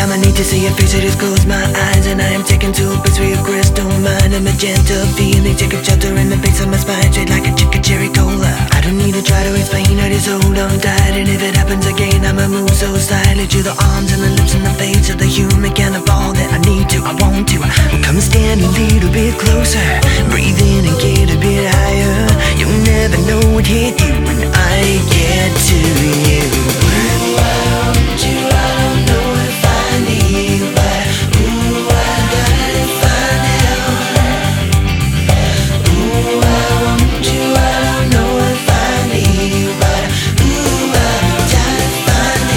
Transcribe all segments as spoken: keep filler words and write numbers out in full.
Anytime I need to see your face, I just close my eyes, and I am taken to a place where your crystal mind, a magenta feeling, take a shelter in the base of my spine, straight like a chicken cherry cola. I don't need to try to explain, I just hold on tight, and if it happens again, I'ma move so slightly to the arms and the lips and the face of the human kind of all that I need to, I want to. Well, come stand a little bit closer, breathe in and get a bit higher. You'll never know what hit you when I get to you. Ooh, I want you, I don't know if I need you, but ooh, I gotta find out. Ooh, I want you, I don't know if I need you, but ooh, I gotta find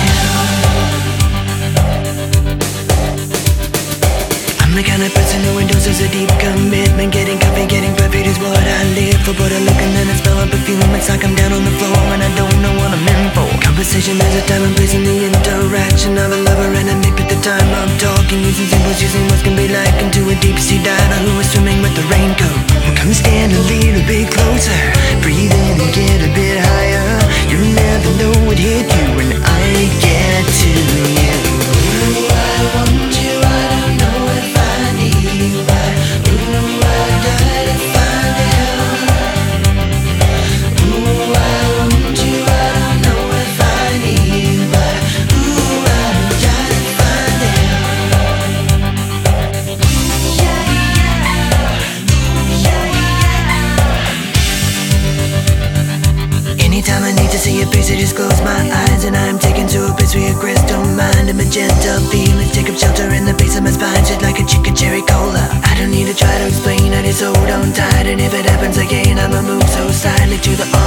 out. I'm the kind of person who endorses a deep commitment. Getting coffee, getting perfect is what I live for. But I look and then I smell a perfume. It's like I'm down on the floor and I don't know what I'm in for. Conversation, there's a time and place in the interaction of a lover and a mate. But the time I'm talking, using symbols, using what can be like into a deep sea diver who is swimming with the raincoat. Well, come stand a little bit closer, breathe in and get a bit higher. You'll never know what hit you when I get to you. Ooh, I want you, I don't know if I need you, but ooh, I gotta find out. Ooh, I want you, I don't know if I need you, but ooh, I gotta find out. Yeah, yeah. Anytime I need to see your face, I just close my eyes, and I'm taken to a place where your crystal mind, a magenta feeling, take up shelter in the base of my spine, shit like a chicken cherry cola. I don't need to try to explain, I just hold on tight, and if it happens again, I'ma move so silently to the